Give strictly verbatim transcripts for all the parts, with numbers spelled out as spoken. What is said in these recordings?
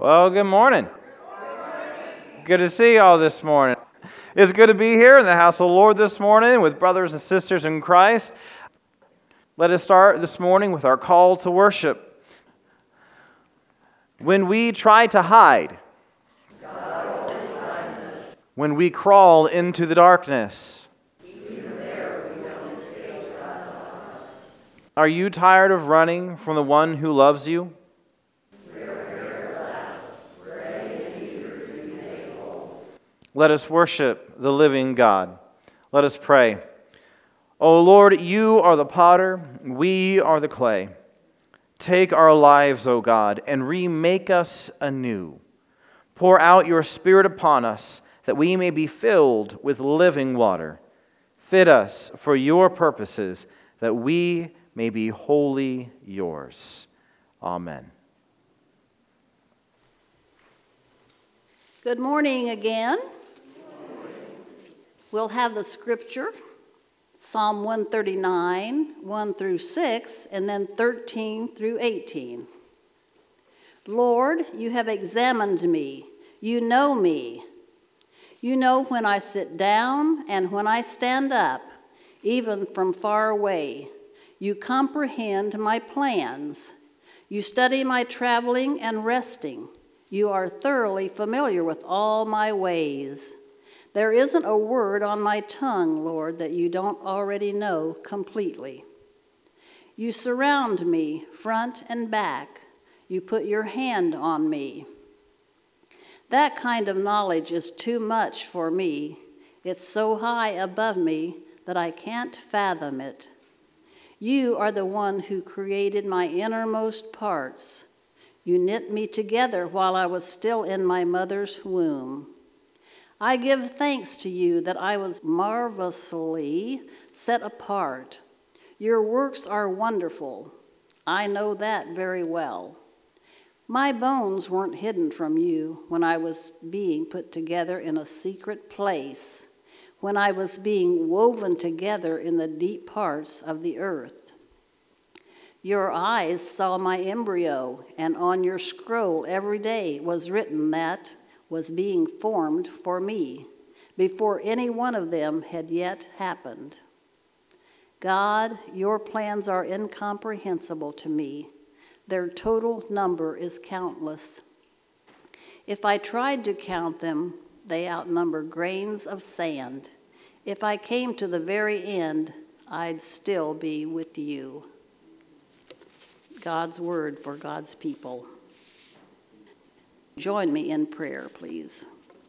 Well, good morning. Good to see you all this morning. It's good to be here in the house of the Lord this morning with brothers and sisters in Christ. Let us start this morning with our call to worship. When we try to hide, when we crawl into the darkness, are you tired of running from the one who loves you? Let us worship the living God. Let us pray. O Lord, you are the potter, we are the clay. Take our lives, O God, and remake us anew. Pour out your Spirit upon us, that we may be filled with living water. Fit us for your purposes, that we may be wholly yours. Amen. Good morning again. We'll have the scripture, Psalm one thirty-nine, one through six, and then thirteen through eighteen. Lord, you have examined me. You know me. You know when I sit down and when I stand up, even from far away. You comprehend my plans. You study my traveling and resting. You are thoroughly familiar with all my ways. There isn't a word on my tongue, Lord, that you don't already know completely. You surround me front and back. You put your hand on me. That kind of knowledge is too much for me. It's so high above me that I can't fathom it. You are the one who created my innermost parts. You knit me together while I was still in my mother's womb. I give thanks to you that I was marvelously set apart. Your works are wonderful. I know that very well. My bones weren't hidden from you when I was being put together in a secret place, when I was being woven together in the deep parts of the earth. Your eyes saw my embryo, and on your scroll every day was written that was being formed for me, before any one of them had yet happened. God, your plans are incomprehensible to me. Their total number is countless. If I tried to count them, they outnumber grains of sand. If I came to the very end, I'd still be with you. God's word for God's people. Join me in prayer, please.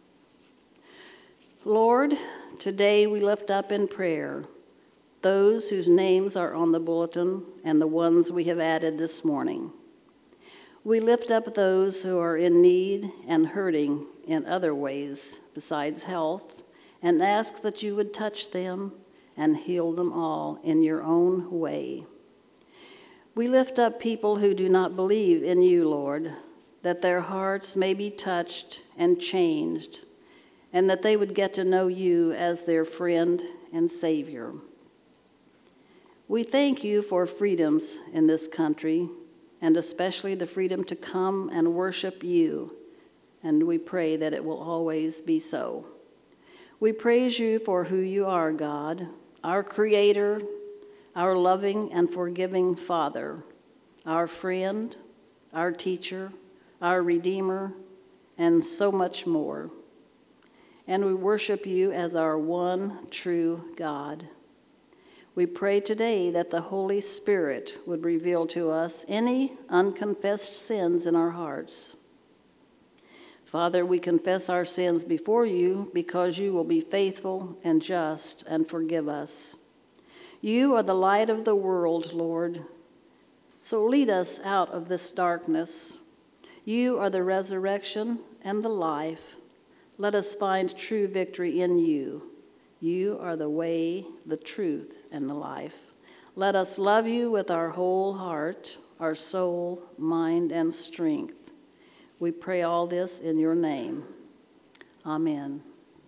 Lord, today we lift up in prayer those whose names are on the bulletin and the ones we have added this morning. We lift up those who are in need and hurting in other ways besides health, and ask that you would touch them and heal them all in your own way. We lift up people who do not believe in you, Lord, that their hearts may be touched and changed, and that they would get to know you as their friend and Savior. We thank you for freedoms in this country, and especially the freedom to come and worship you, and we pray that it will always be so. We praise you for who you are, God, our Creator, our loving and forgiving Father, our friend, our teacher, our Redeemer, and so much more. And we worship you as our one true God. We pray today that the Holy Spirit would reveal to us any unconfessed sins in our hearts. Father, we confess our sins before you because you will be faithful and just and forgive us. You are the light of the world, Lord. So lead us out of this darkness. You are the resurrection and the life. Let us find true victory in you. You are the way, the truth, and the life. Let us love you with our whole heart, our soul, mind, and strength. We pray all this in your name. Amen.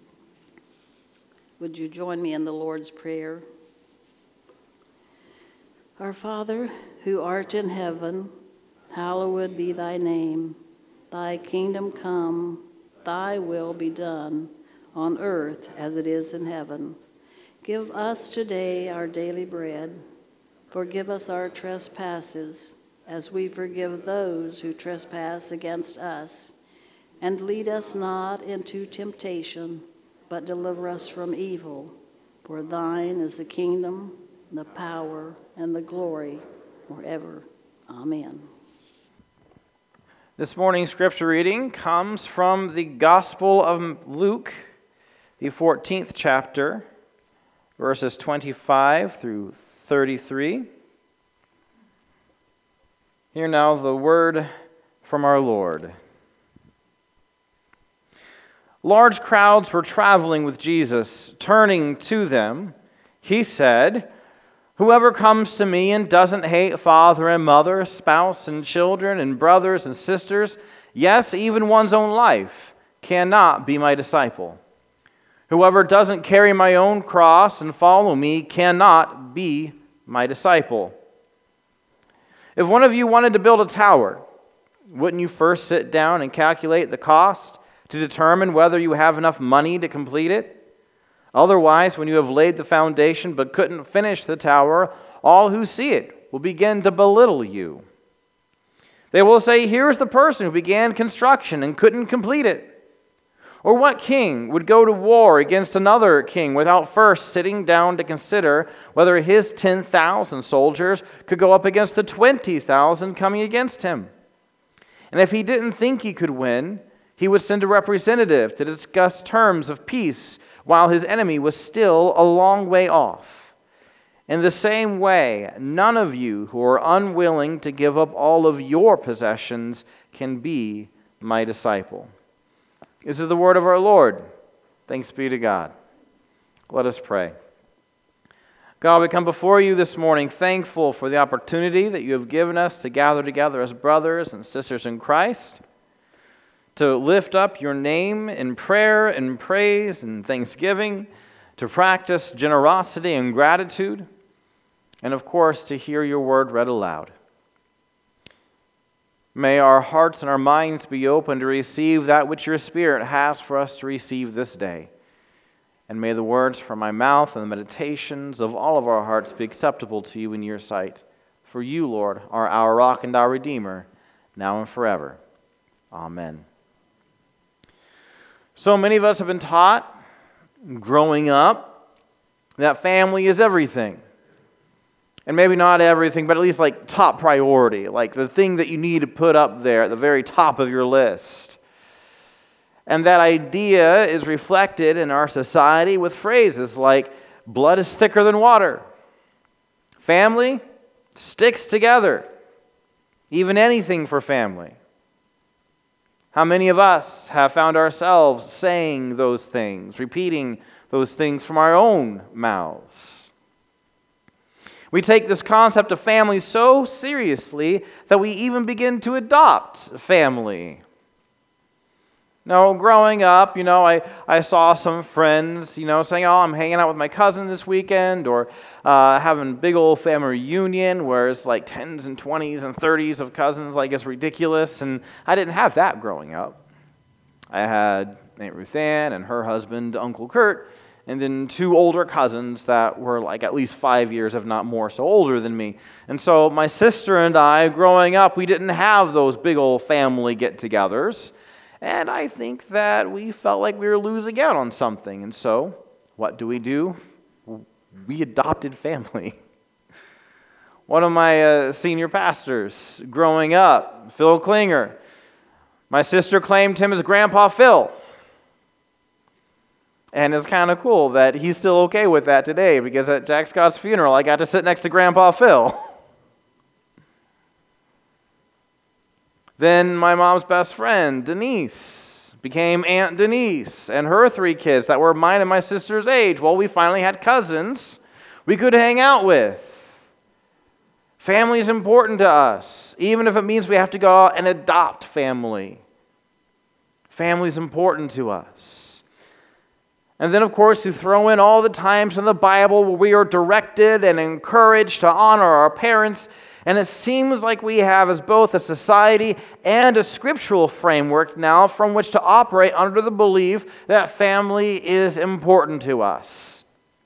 Would you join me in the Lord's Prayer? Our Father, who art in heaven, hallowed be thy name. Thy kingdom come, thy will be done, on earth as it is in heaven. Give us today our daily bread. Forgive us our trespasses, as we forgive those who trespass against us. And lead us not into temptation, but deliver us from evil. For thine is the kingdom, the power, and the glory forever. Amen. This morning's scripture reading comes from the Gospel of Luke, the fourteenth chapter, verses twenty-five through thirty-three. Hear now the word from our Lord. Large crowds were traveling with Jesus. Turning to them, he said, "Whoever comes to me and doesn't hate father and mother, spouse and children and brothers and sisters, yes, even one's own life, cannot be my disciple. Whoever doesn't carry my own cross and follow me cannot be my disciple. If one of you wanted to build a tower, wouldn't you first sit down and calculate the cost to determine whether you have enough money to complete it? Otherwise, when you have laid the foundation but couldn't finish the tower, all who see it will begin to belittle you. They will say, 'Here's the person who began construction and couldn't complete it.' Or what king would go to war against another king without first sitting down to consider whether his ten thousand soldiers could go up against the twenty thousand coming against him? And if he didn't think he could win, he would send a representative to discuss terms of peace while his enemy was still a long way off. In the same way, none of you who are unwilling to give up all of your possessions can be my disciple." This is the word of our Lord. Thanks be to God. Let us pray. God, we come before you this morning thankful for the opportunity that you have given us to gather together as brothers and sisters in Christ, to lift up your name in prayer and praise and thanksgiving, to practice generosity and gratitude, and of course to hear your word read aloud. May our hearts and our minds be open to receive that which your Spirit has for us to receive this day. And may the words from my mouth and the meditations of all of our hearts be acceptable to you in your sight. For you, Lord, are our rock and our Redeemer, now and forever. Amen. So many of us have been taught, growing up, that family is everything. And maybe not everything, but at least like top priority, like the thing that you need to put up there at the very top of your list. And that idea is reflected in our society with phrases like, blood is thicker than water. Family sticks together. Even anything for family. How many of us have found ourselves saying those things, repeating those things from our own mouths? We take this concept of family so seriously that we even begin to adopt family. Now, growing up, you know, I, I saw some friends, you know, saying, "Oh, I'm hanging out with my cousin this weekend," or uh, having a big old family reunion where it's like tens and twenties and thirties of cousins, like it's ridiculous. And I didn't have that growing up. I had Aunt Ruth Ann and her husband, Uncle Kurt, and then two older cousins that were like at least five years, if not more, so older than me. And so my sister and I, growing up, we didn't have those big old family get-togethers. And I think that we felt like we were losing out on something. And so, what do we do? We adopted family. One of my uh, senior pastors growing up, Phil Klinger, my sister claimed him as Grandpa Phil. And it's kind of cool that he's still okay with that today, because at Jack Scott's funeral, I got to sit next to Grandpa Phil. Then my mom's best friend, Denise, became Aunt Denise, and her three kids that were mine and my sister's age. Well, we finally had cousins we could hang out with. Family is important to us, even if it means we have to go out and adopt family. Family is important to us. And then, of course, you throw in all the times in the Bible where we are directed and encouraged to honor our parents And it seems like we have as both a society and a scriptural framework now from which to operate under the belief that family is important to us.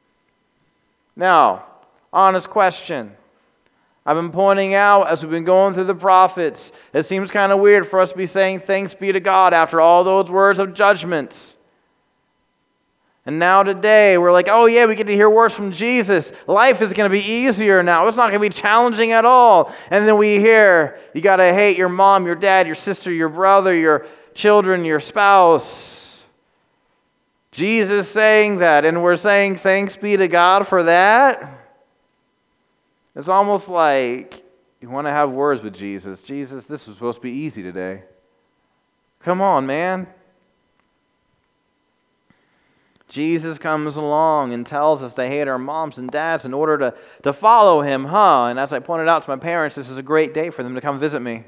Now, honest question. I've been pointing out as we've been going through the prophets, it seems kind of weird for us to be saying thanks be to God after all those words of judgment. And now today, we're like, oh yeah, we get to hear words from Jesus. Life is going to be easier now. It's not going to be challenging at all. And then we hear, you got to hate your mom, your dad, your sister, your brother, your children, your spouse. Jesus saying that, and we're saying thanks be to God for that. It's almost like you want to have words with Jesus. Jesus, this was supposed to be easy today. Come on, man. Jesus comes along and tells us to hate our moms and dads in order to, to follow him, huh? And as I pointed out to my parents, this is a great day for them to come visit me.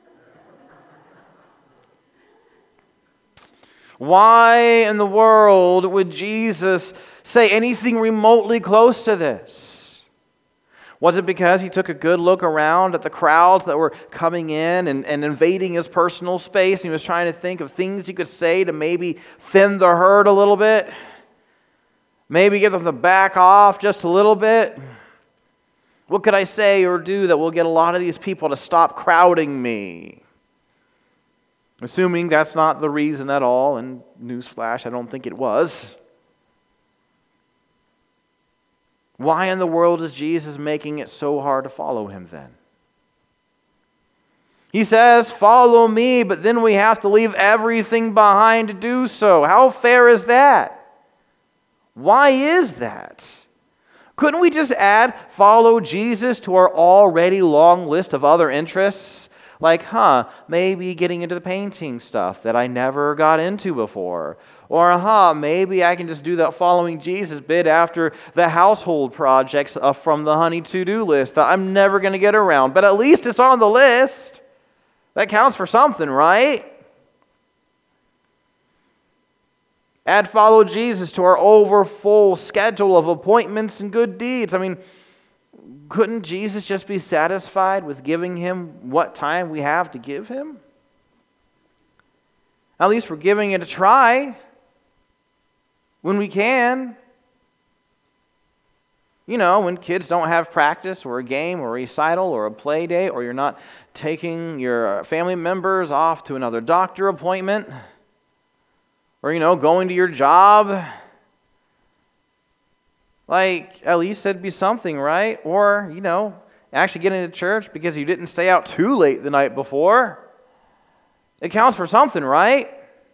Why in the world would Jesus say anything remotely close to this? Was it because he took a good look around at the crowds that were coming in and, and invading his personal space, and he was trying to think of things he could say to maybe thin the herd a little bit? Maybe get them to back off just a little bit? What could I say or do that will get a lot of these people to stop crowding me? Assuming that's not the reason at all, and newsflash, I don't think it was. Why in the world is Jesus making it so hard to follow him then? He says, follow me, but then we have to leave everything behind to do so. How fair is that? Why is that? Couldn't we just add follow Jesus to our already long list of other interests? Like, huh, maybe getting into the painting stuff that I never got into before. Or, huh, maybe I can just do that following Jesus bit after the household projects from the honey to-do list that I'm never going to get around. But at least it's on the list. That counts for something, right? Add follow Jesus to our overfull schedule of appointments and good deeds. I mean, couldn't Jesus just be satisfied with giving him what time we have to give him? At least we're giving it a try when we can. You know, when kids don't have practice or a game or a recital or a play date, or you're not taking your family members off to another doctor appointment, or, you know, going to your job. Like, at least it'd be something, right? Or, you know, actually getting to church because you didn't stay out too late the night before. It counts for something, right?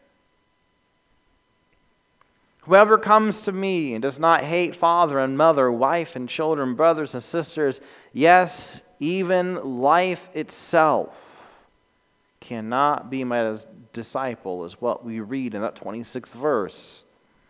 Whoever comes to me and does not hate father and mother, wife and children, brothers and sisters, yes, even life itself, cannot be my disciple, is what we read in that twenty-sixth verse.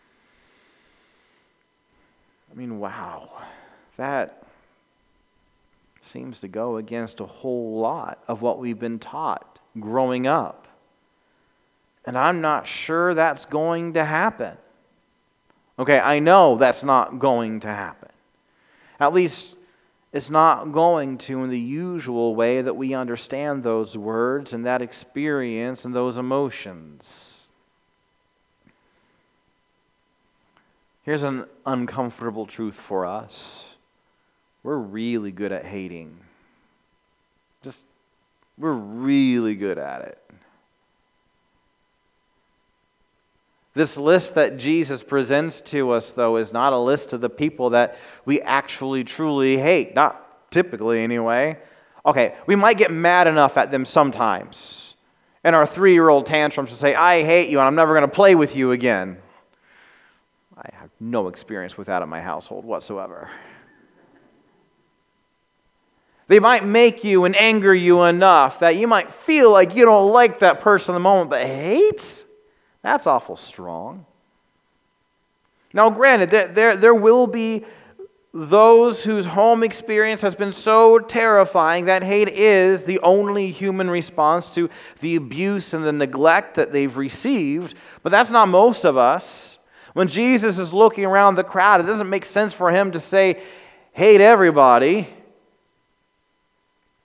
I mean, wow. That seems to go against a whole lot of what we've been taught growing up. And I'm not sure that's going to happen. Okay, I know that's not going to happen. At least it's not going to in the usual way that we understand those words and that experience and those emotions. Here's an uncomfortable truth for us. We're really good at hating. Just, we're really good at it. This list that Jesus presents to us, though, is not a list of the people that we actually truly hate. Not typically, anyway. Okay, we might get mad enough at them sometimes in our three-year-old tantrums to say, I hate you and I'm never going to play with you again. I have no experience with that in my household whatsoever. They might make you and anger you enough that you might feel like you don't like that person in the moment, but hate? That's awful strong. Now, granted, there, there, there will be those whose home experience has been so terrifying that hate is the only human response to the abuse and the neglect that they've received, but that's not most of us. When Jesus is looking around the crowd, it doesn't make sense for him to say, hate everybody.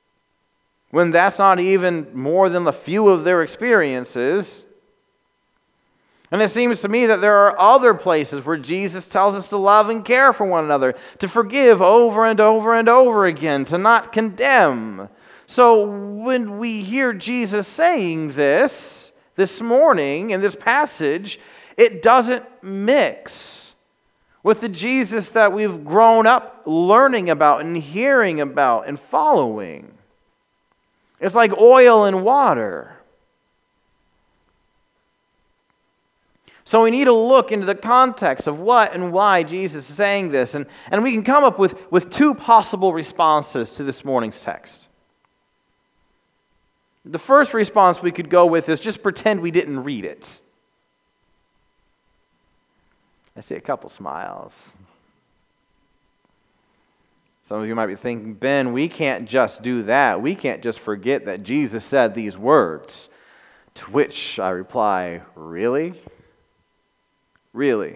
when that's not even more than a few of their experiences. And it seems to me that there are other places where Jesus tells us to love and care for one another, to forgive over and over and over again, to not condemn. So when we hear Jesus saying this, this morning in this passage, it doesn't mix with the Jesus that we've grown up learning about and hearing about and following. It's like oil and water. So we need to look into the context of what and why Jesus is saying this. And, and we can come up with, with two possible responses to this morning's text. The first response we could go with is just pretend we didn't read it. I see a couple smiles. Some of you might be thinking, Ben, we can't just do that. We can't just forget that Jesus said these words. To which I reply, really? Really?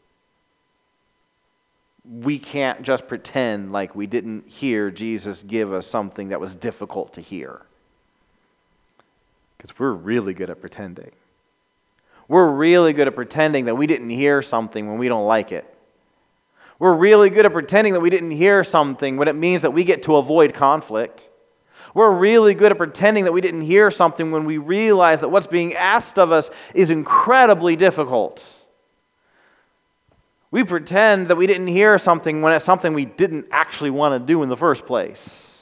We can't just pretend like we didn't hear Jesus give us something that was difficult to hear. Because we're really good at pretending. We're really good at pretending that we didn't hear something when we don't like it. We're really good at pretending that we didn't hear something when it means that we get to avoid conflict. We're really good at pretending that we didn't hear something when we realize that what's being asked of us is incredibly difficult. We pretend that we didn't hear something when it's something we didn't actually want to do in the first place.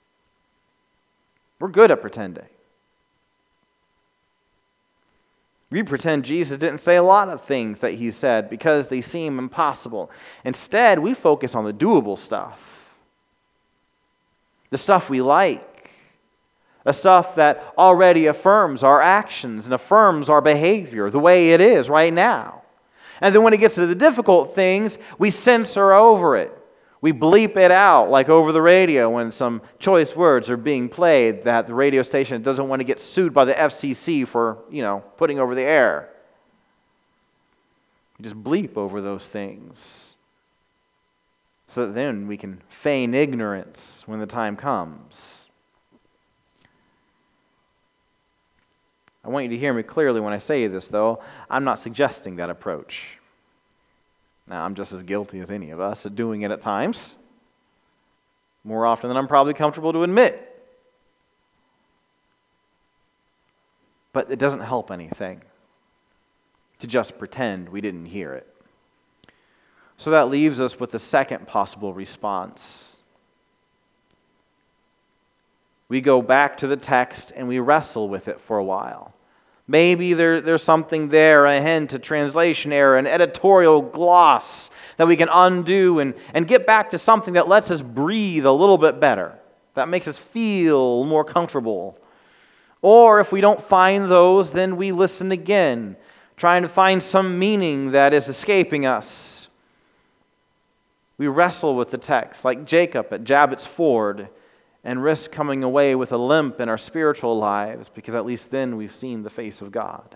We're good at pretending. We pretend Jesus didn't say a lot of things that he said because they seem impossible. Instead, we focus on the doable stuff. The stuff we like. The stuff that already affirms our actions and affirms our behavior the way it is right now. And then when it gets to the difficult things, we censor over it. We bleep it out, like over the radio when some choice words are being played that the radio station doesn't want to get sued by the F C C for, you know, putting over the air. We just bleep over those things so that then we can feign ignorance when the time comes. I want you to hear me clearly when I say this, though. I'm not suggesting that approach. Now, I'm just as guilty as any of us at doing it at times, more often than I'm probably comfortable to admit. But it doesn't help anything to just pretend we didn't hear it. So that leaves us with the second possible response. We go back to the text and we wrestle with it for a while. Maybe there, there's something there, a hint, a translation error, an editorial gloss that we can undo and, and get back to something that lets us breathe a little bit better, that makes us feel more comfortable. Or if we don't find those, then we listen again, trying to find some meaning that is escaping us. We wrestle with the text like Jacob at Jabez Ford, and risk coming away with a limp in our spiritual lives because at least then we've seen the face of God.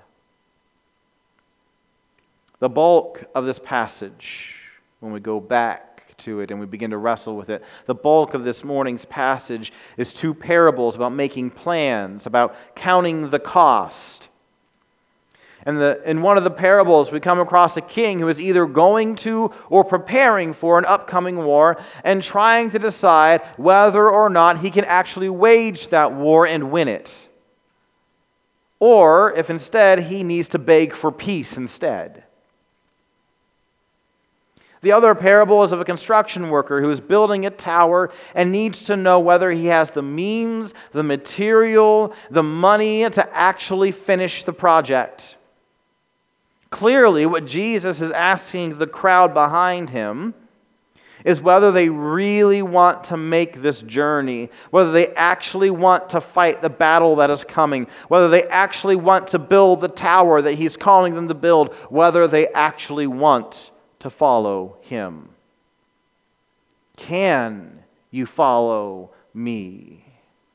The bulk of this passage, when we go back to it and we begin to wrestle with it, the bulk of this morning's passage is two parables about making plans, about counting the cost. And the, in one of the parables, we come across a king who is either going to or preparing for an upcoming war and trying to decide whether or not he can actually wage that war and win it. Or if instead he needs to beg for peace instead. The other parable is of a construction worker who is building a tower and needs to know whether he has the means, the material, the money to actually finish the project. Clearly, what Jesus is asking the crowd behind him is whether they really want to make this journey, whether they actually want to fight the battle that is coming, whether they actually want to build the tower that he's calling them to build, whether they actually want to follow him. Can you follow me?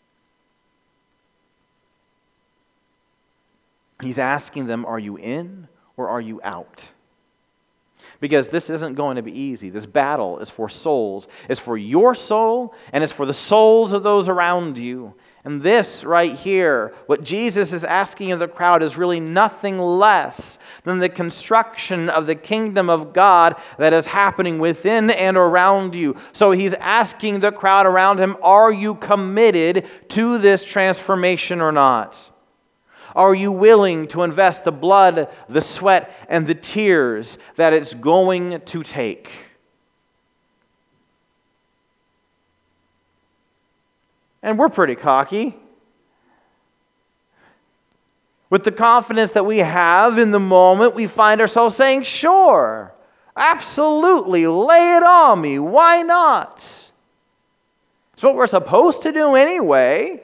He's asking them, are you in? Or are you out? Because this isn't going to be easy. This battle is for souls. It's for your soul, and it's for the souls of those around you. And this right here, what Jesus is asking of the crowd, is really nothing less than the construction of the kingdom of God that is happening within and around you. So he's asking the crowd around him, are you committed to this transformation or not? Are you willing to invest the blood, the sweat, and the tears that it's going to take? And we're pretty cocky. With the confidence that we have in the moment, we find ourselves saying, sure, absolutely, lay it on me. Why not? It's what we're supposed to do anyway.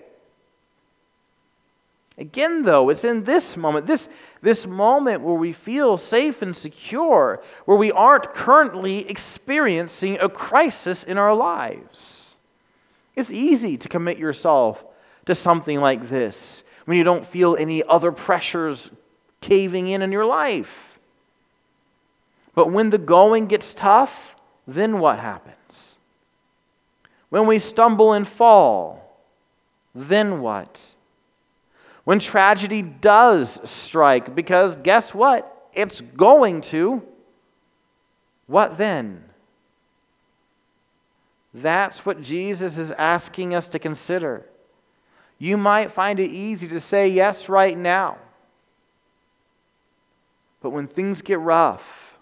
Again, though, it's in this moment, this, this moment where we feel safe and secure, where we aren't currently experiencing a crisis in our lives. It's easy to commit yourself to something like this when you don't feel any other pressures caving in in your life. But when the going gets tough, then what happens? When we stumble and fall, then what? When tragedy does strike, because guess what? It's going to. What then? That's what Jesus is asking us to consider. You might find it easy to say yes right now. But when things get rough,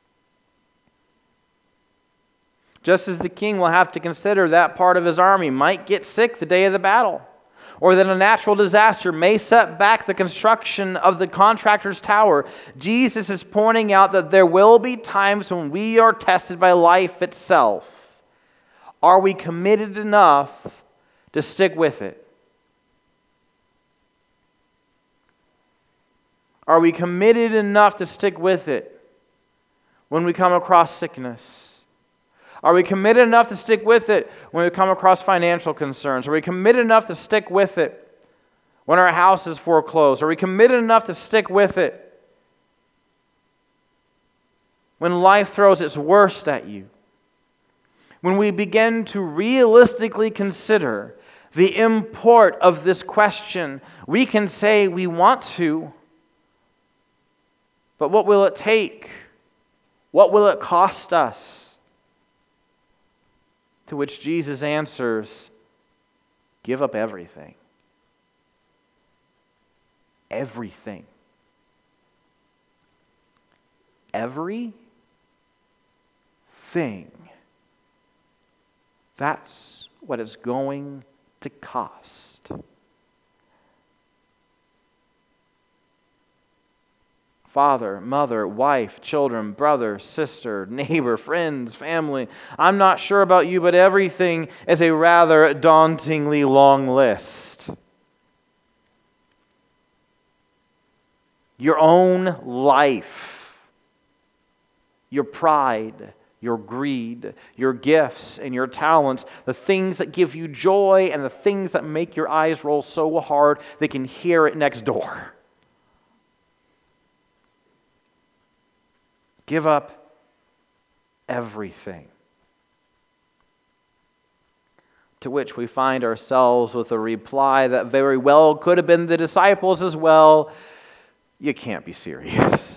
just as the king will have to consider that part of his army might get sick the day of the battle, or that a natural disaster may set back the construction of the contractor's tower, Jesus is pointing out that there will be times when we are tested by life itself. Are we committed enough to stick with it? Are we committed enough to stick with it when we come across sickness? Are we committed enough to stick with it when we come across financial concerns? Are we committed enough to stick with it when our house is foreclosed? Are we committed enough to stick with it when life throws its worst at you? When we begin to realistically consider the import of this question, we can say we want to, but what will it take? What will it cost us? To which Jesus answers, give up everything. Everything. Everything. That's what it's going to cost. Father, mother, wife, children, brother, sister, neighbor, friends, family. I'm not sure about you, but everything is a rather dauntingly long list. Your own life, your pride, your greed, your gifts and your talents, the things that give you joy and the things that make your eyes roll so hard they can hear it next door. Give up everything. To which we find ourselves with a reply that very well could have been the disciples as well. You can't be serious.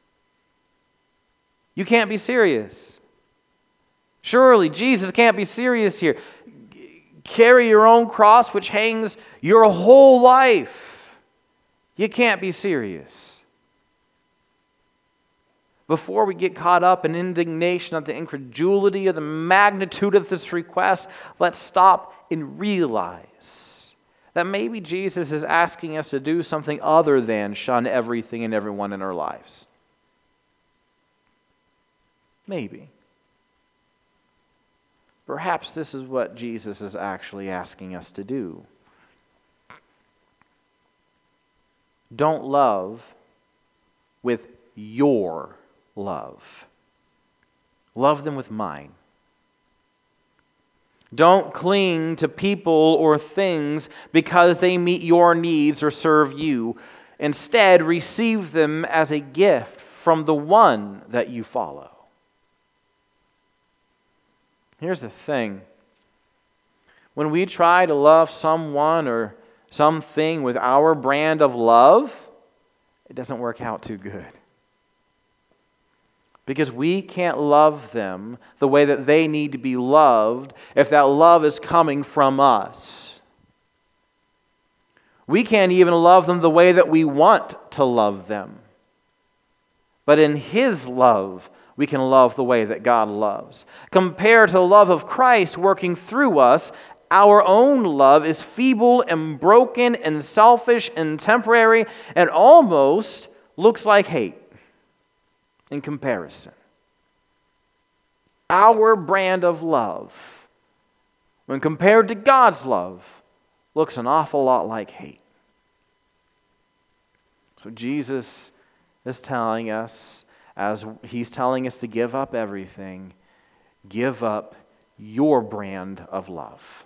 You can't be serious. Surely Jesus can't be serious here. Carry your own cross, which hangs your whole life. You can't be serious. Before we get caught up in indignation at the incredulity of the magnitude of this request, let's stop and realize that maybe Jesus is asking us to do something other than shun everything and everyone in our lives. Maybe. Perhaps this is what Jesus is actually asking us to do. Don't love with your love. Love them with mine. Don't cling to people or things because they meet your needs or serve you. Instead, receive them as a gift from the one that you follow. Here's the thing. when we try to love someone or something with our brand of love, it doesn't work out too good. Because we can't love them the way that they need to be loved if that love is coming from us. We can't even love them the way that we want to love them. But in His love, we can love the way that God loves. Compared to the love of Christ working through us, our own love is feeble and broken and selfish and temporary and almost looks like hate in comparison. Our brand of love, when compared to God's love, looks an awful lot like hate. So Jesus is telling us, as He's telling us to give up everything, give up your brand of love.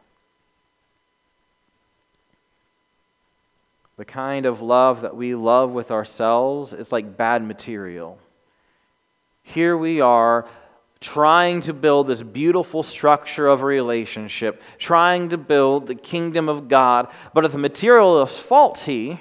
The kind of love that we love with ourselves is like bad material. Here we are trying to build this beautiful structure of a relationship, trying to build the kingdom of God, but if the material is faulty,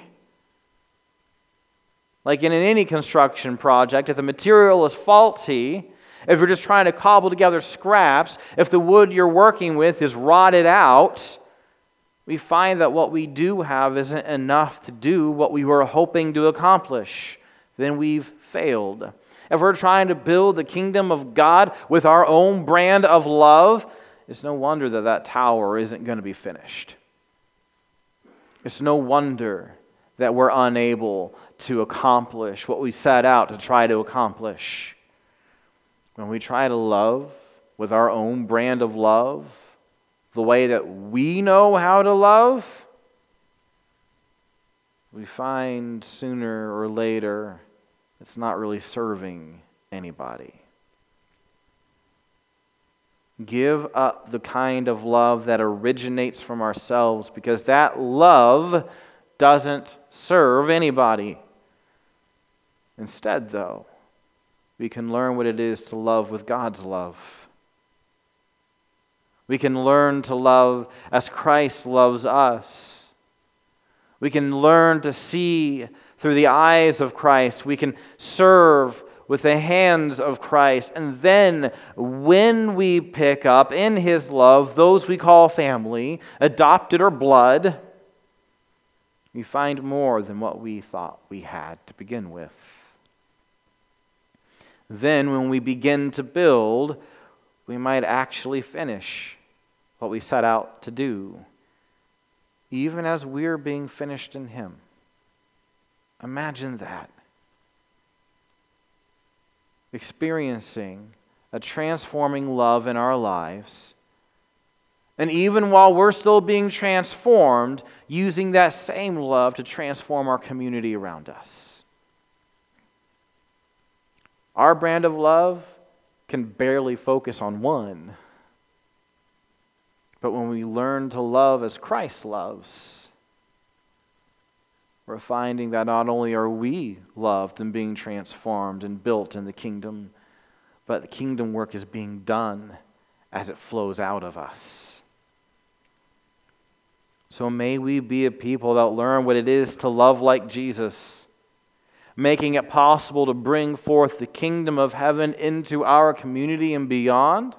like in any construction project, if the material is faulty, if you're just trying to cobble together scraps, if the wood you're working with is rotted out, we find that what we do have isn't enough to do what we were hoping to accomplish. Then we've failed. If we're trying to build the kingdom of God with our own brand of love, it's no wonder that that tower isn't going to be finished. It's no wonder that we're unable to accomplish what we set out to try to accomplish. When we try to love with our own brand of love, the way that we know how to love, we find sooner or later it's not really serving anybody. Give up the kind of love that originates from ourselves, because that love doesn't serve anybody. Instead, though, we can learn what it is to love with God's love. We can learn to love as Christ loves us. We can learn to see through the eyes of Christ. We can serve with the hands of Christ. And then when we pick up in His love those we call family, adopted or blood, we find more than what we thought we had to begin with. Then when we begin to build, we might actually finish what we set out to do, even as we're being finished in Him. Imagine that. Experiencing a transforming love in our lives, and even while we're still being transformed, using that same love to transform our community around us. Our brand of love can barely focus on one. But when we learn to love as Christ loves, we're finding that not only are we loved and being transformed and built in the kingdom, but the kingdom work is being done as it flows out of us. So may we be a people that learn what it is to love like Jesus, making it possible to bring forth the kingdom of heaven into our community and beyond,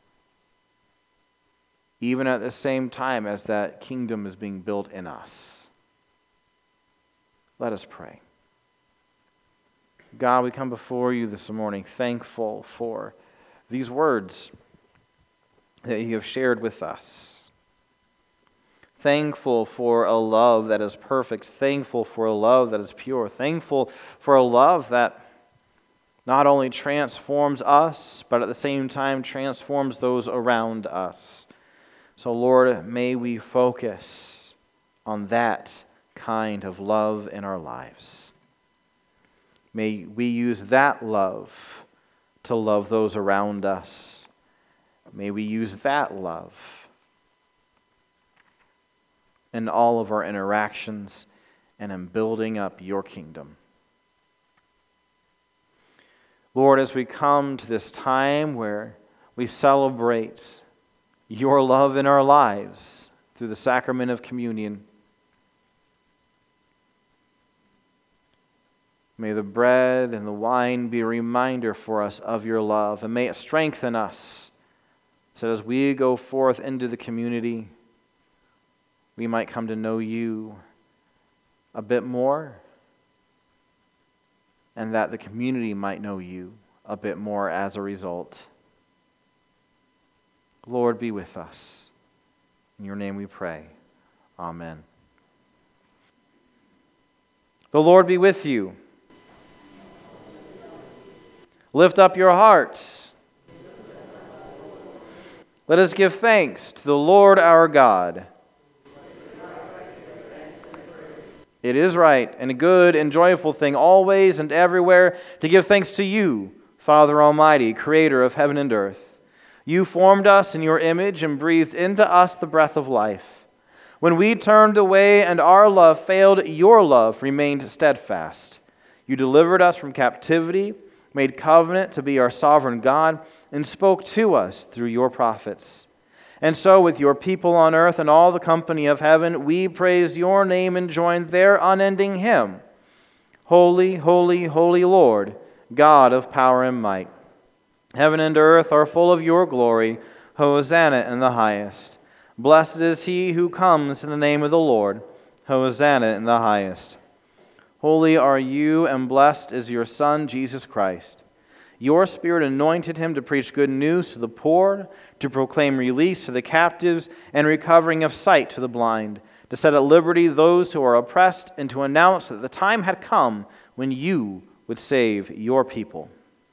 even at the same time as that kingdom is being built in us. Let us pray. God, we come before you this morning thankful for these words that you have shared with us. Thankful for a love that is perfect. Thankful for a love that is pure. Thankful for a love that not only transforms us, but at the same time transforms those around us. So, Lord, may we focus on that kind of love in our lives. May we use that love to love those around us. May we use that love in all of our interactions and in building up your kingdom. Lord, as we come to this time where we celebrate your love in our lives through the sacrament of communion. May the bread and the wine be a reminder for us of your love, and may it strengthen us so that as we go forth into the community, we might come to know you a bit more, and that the community might know you a bit more as a result. Lord, be with us. In your name we pray. Amen. The Lord be with you. Lift up your hearts. Let us give thanks to the Lord our God. It is right and a good and joyful thing always and everywhere to give thanks to you, Father Almighty, Creator of heaven and earth. You formed us in your image and breathed into us the breath of life. When we turned away and our love failed, your love remained steadfast. You delivered us from captivity, made covenant to be our sovereign God, and spoke to us through your prophets. And so with your people on earth and all the company of heaven, we praise your name and join their unending hymn. Holy, holy, holy Lord, God of power and might. Heaven and earth are full of your glory. Hosanna in the highest. Blessed is he who comes in the name of the Lord. Hosanna in the highest. Holy are you, and blessed is your Son, Jesus Christ. Your Spirit anointed him to preach good news to the poor, to proclaim release to the captives, and recovering of sight to the blind, to set at liberty those who are oppressed, and to announce that the time had come when you would save your people.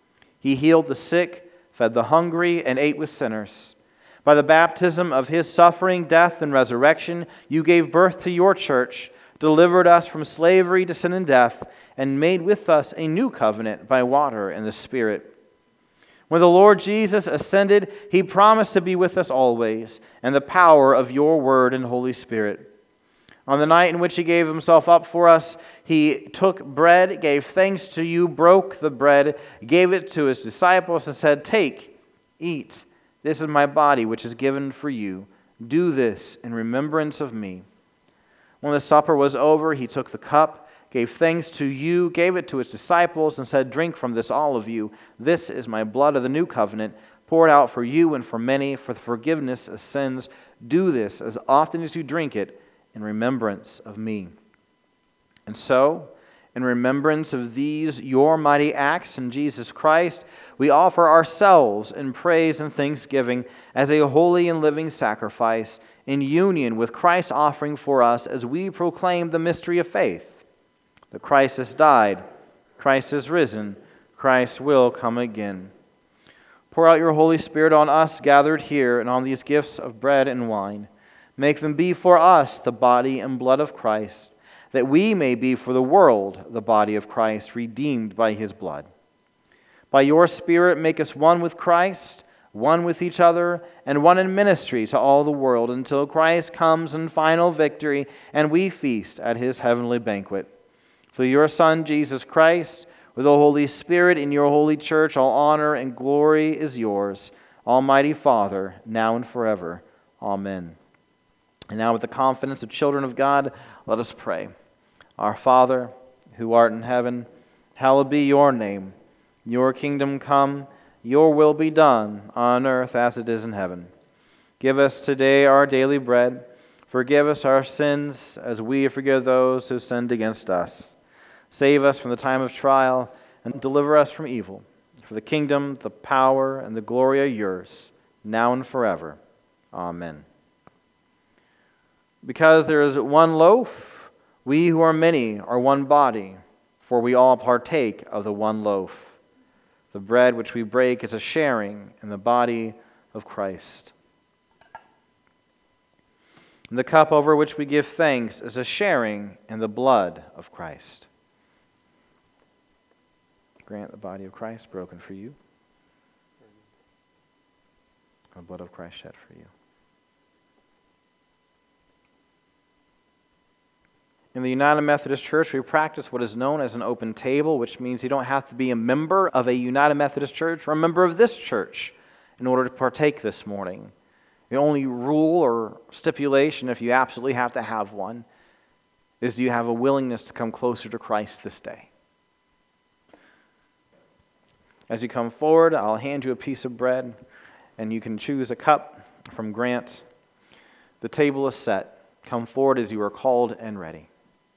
He healed the sick, fed the hungry, and ate with sinners. By the baptism of his suffering, death, and resurrection, you gave birth to your church, delivered us from slavery to sin and death, and made with us a new covenant by water and the Spirit. When the Lord Jesus ascended, he promised to be with us always, and the power of your word and Holy Spirit. On the night in which he gave himself up for us, he took bread, gave thanks to you, broke the bread, gave it to his disciples, and said, "Take, eat. This is my body, which is given for you. Do this in remembrance of me." When the supper was over, he took the cup, gave thanks to you, gave it to his disciples, and said, "Drink from this, all of you. This is my blood of the new covenant, poured out for you and for many for the forgiveness of sins. Do this as often as you drink it in remembrance of me." And so, in remembrance of these your mighty acts in Jesus Christ, we offer ourselves in praise and thanksgiving as a holy and living sacrifice in union with Christ's offering for us as we proclaim the mystery of faith. That Christ has died, Christ has risen, Christ will come again. Pour out your Holy Spirit on us gathered here and on these gifts of bread and wine. Make them be for us the body and blood of Christ, that we may be for the world the body of Christ, redeemed by his blood. By your Spirit, make us one with Christ, one with each other, and one in ministry to all the world, until Christ comes in final victory and we feast at his heavenly banquet. Through your Son, Jesus Christ, with the Holy Spirit in your holy church, all honor and glory is yours, Almighty Father, now and forever. Amen. And now with the confidence of children of God, let us pray. Our Father, who art in heaven, hallowed be your name. Your kingdom come, your will be done on earth as it is in heaven. Give us today our daily bread. Forgive us our sins as we forgive those who sinned against us. Save us from the time of trial and deliver us from evil. For the kingdom, the power, and the glory are yours, now and forever. Amen. Because there is one loaf, we who are many are one body, for we all partake of the one loaf. The bread which we break is a sharing in the body of Christ. And the cup over which we give thanks is a sharing in the blood of Christ. Grant the body of Christ broken for you, the blood of Christ shed for you. In the United Methodist Church, we practice what is known as an open table, which means you don't have to be a member of a United Methodist Church or a member of this church in order to partake this morning. The only rule or stipulation, if you absolutely have to have one, is do you have a willingness to come closer to Christ this day? As you come forward, I'll hand you a piece of bread, and you can choose a cup from Grant. The table is set. Come forward as you are called and ready.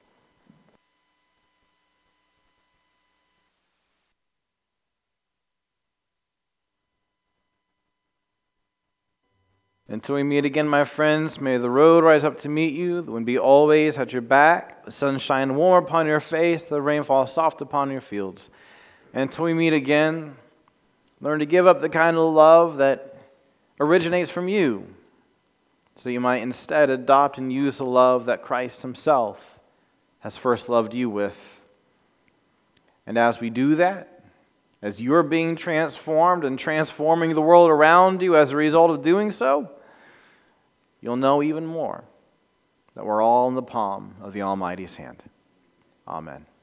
Until we meet again, my friends, may the road rise up to meet you, the wind be always at your back, the sun shine warm upon your face, the rain fall soft upon your fields. And until we meet again, learn to give up the kind of love that originates from you, so you might instead adopt and use the love that Christ himself has first loved you with. And as we do that, as you're being transformed and transforming the world around you as a result of doing so, you'll know even more that we're all in the palm of the Almighty's hand. Amen.